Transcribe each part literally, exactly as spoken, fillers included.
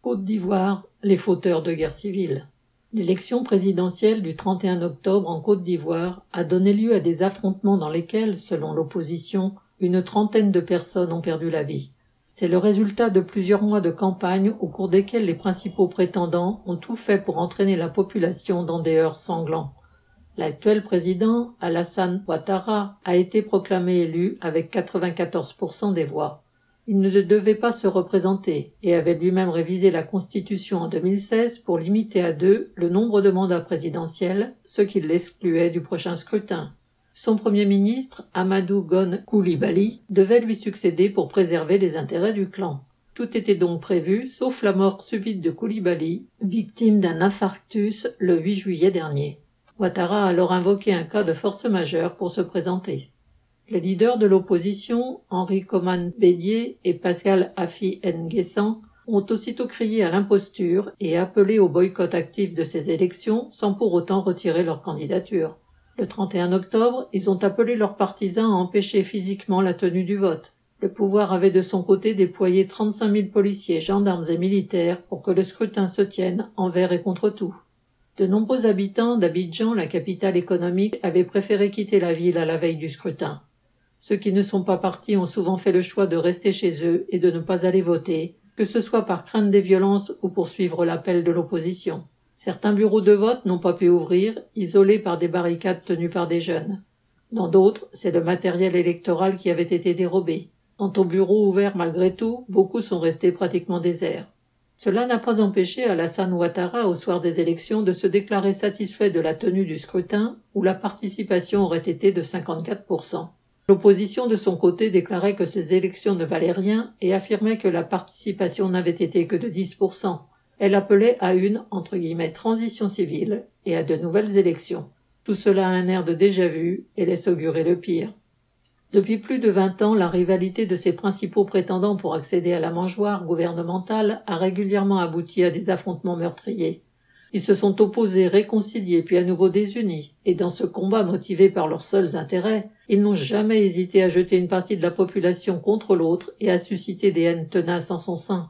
Côte d'Ivoire, les fauteurs de guerre civile. L'élection présidentielle du trente et un octobre en Côte d'Ivoire a donné lieu à des affrontements dans lesquels, selon l'opposition, une trentaine de personnes ont perdu la vie. C'est le résultat de plusieurs mois de campagne au cours desquels les principaux prétendants ont tout fait pour entraîner la population dans des heurts sanglants. L'actuel président, Alassane Ouattara, a été proclamé élu avec quatre-vingt-quatorze pour cent des voix. Il ne devait pas se représenter et avait lui-même révisé la Constitution en deux mille seize pour limiter à deux le nombre de mandats présidentiels, ce qui l'excluait du prochain scrutin. Son premier ministre, Amadou Gon Coulibaly, devait lui succéder pour préserver les intérêts du clan. Tout était donc prévu, sauf la mort subite de Coulibaly, victime d'un infarctus le huit juillet dernier. Ouattara a alors invoqué un cas de force majeure pour se présenter. Les leaders de l'opposition, Henri Konan Bédié et Pascal Affi N'Guessan, ont aussitôt crié à l'imposture et appelé au boycott actif de ces élections sans pour autant retirer leur candidature. Le trente et un octobre, ils ont appelé leurs partisans à empêcher physiquement la tenue du vote. Le pouvoir avait de son côté déployé trente-cinq mille policiers, gendarmes et militaires pour que le scrutin se tienne envers et contre tout. De nombreux habitants d'Abidjan, la capitale économique, avaient préféré quitter la ville à la veille du scrutin. Ceux qui ne sont pas partis ont souvent fait le choix de rester chez eux et de ne pas aller voter, que ce soit par crainte des violences ou pour suivre l'appel de l'opposition. Certains bureaux de vote n'ont pas pu ouvrir, isolés par des barricades tenues par des jeunes. Dans d'autres, c'est le matériel électoral qui avait été dérobé. Quant aux bureaux ouverts malgré tout, beaucoup sont restés pratiquement déserts. Cela n'a pas empêché Alassane Ouattara, au soir des élections, de se déclarer satisfait de la tenue du scrutin, où la participation aurait été de cinquante-quatre pour cent. L'opposition de son côté déclarait que ces élections ne valaient rien et affirmait que la participation n'avait été que de dix pour cent. Elle appelait à une, entre guillemets, transition civile et à de nouvelles élections. Tout cela a un air de déjà-vu et laisse augurer le pire. Depuis plus de vingt ans, la rivalité de ses principaux prétendants pour accéder à la mangeoire gouvernementale a régulièrement abouti à des affrontements meurtriers. Ils se sont opposés, réconciliés, puis à nouveau désunis, et dans ce combat motivé par leurs seuls intérêts, ils n'ont jamais hésité à jeter une partie de la population contre l'autre et à susciter des haines tenaces en son sein.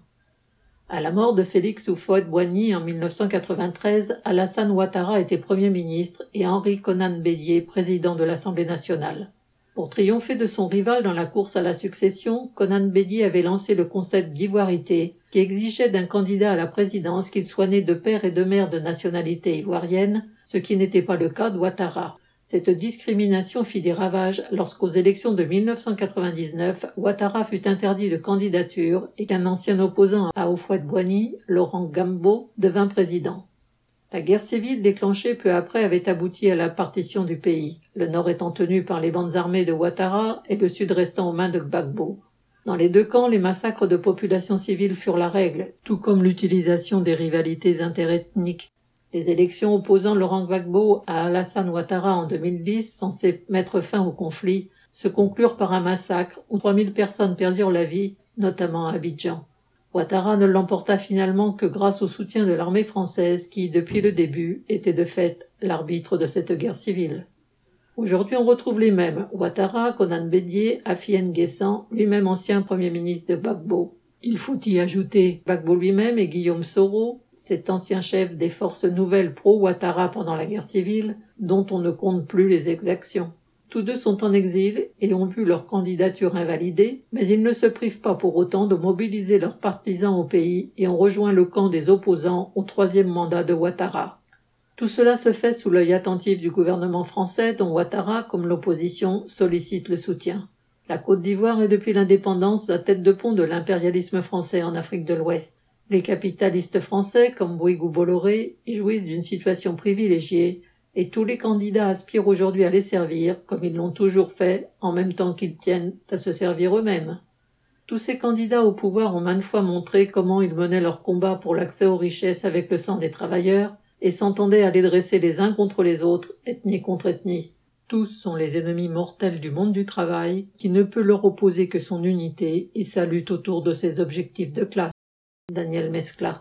À la mort de Félix Houphouët-Boigny en mille neuf cent quatre-vingt-treize, Alassane Ouattara était Premier ministre et Henri Konan Bédié président de l'Assemblée nationale. Pour triompher de son rival dans la course à la succession, Konan Bédié avait lancé le concept d'ivoirité, qui exigeait d'un candidat à la présidence qu'il soit né de père et de mère de nationalité ivoirienne, ce qui n'était pas le cas d'Ouattara. Cette discrimination fit des ravages lorsqu'aux élections de mille neuf cent quatre-vingt-dix-neuf, Ouattara fut interdit de candidature et qu'un ancien opposant à Houphouët-Boigny, Laurent Gbagbo, devint président. La guerre civile déclenchée peu après avait abouti à la partition du pays, le nord étant tenu par les bandes armées de Ouattara et le sud restant aux mains de Gbagbo. Dans les deux camps, les massacres de populations civiles furent la règle, tout comme l'utilisation des rivalités interethniques. Les élections opposant Laurent Gbagbo à Alassane Ouattara en deux mille dix, censées mettre fin au conflit, se conclurent par un massacre où trois mille personnes perdirent la vie, notamment à Abidjan. Ouattara ne l'emporta finalement que grâce au soutien de l'armée française qui, depuis le début, était de fait l'arbitre de cette guerre civile. Aujourd'hui, on retrouve les mêmes, Ouattara, Konan Bédié, Affi N'Guessan, lui-même ancien Premier ministre de Gbagbo. Il faut y ajouter Gbagbo lui-même et Guillaume Soro, cet ancien chef des forces nouvelles pro-Ouattara pendant la guerre civile, dont on ne compte plus les exactions. Tous deux sont en exil et ont vu leur candidature invalidée, mais ils ne se privent pas pour autant de mobiliser leurs partisans au pays et ont rejoint le camp des opposants au troisième mandat de Ouattara. Tout cela se fait sous l'œil attentif du gouvernement français dont Ouattara, comme l'opposition, sollicite le soutien. La Côte d'Ivoire est depuis l'indépendance la tête de pont de l'impérialisme français en Afrique de l'Ouest. Les capitalistes français, comme Bouygues ou Bolloré, jouissent d'une situation privilégiée et tous les candidats aspirent aujourd'hui à les servir, comme ils l'ont toujours fait, en même temps qu'ils tiennent à se servir eux-mêmes. Tous ces candidats au pouvoir ont maintes fois montré comment ils menaient leur combat pour l'accès aux richesses avec le sang des travailleurs, et s'entendaient à les dresser les uns contre les autres, ethnie contre ethnie. Tous sont les ennemis mortels du monde du travail, qui ne peut leur opposer que son unité et sa lutte autour de ses objectifs de classe. Daniel Mescla.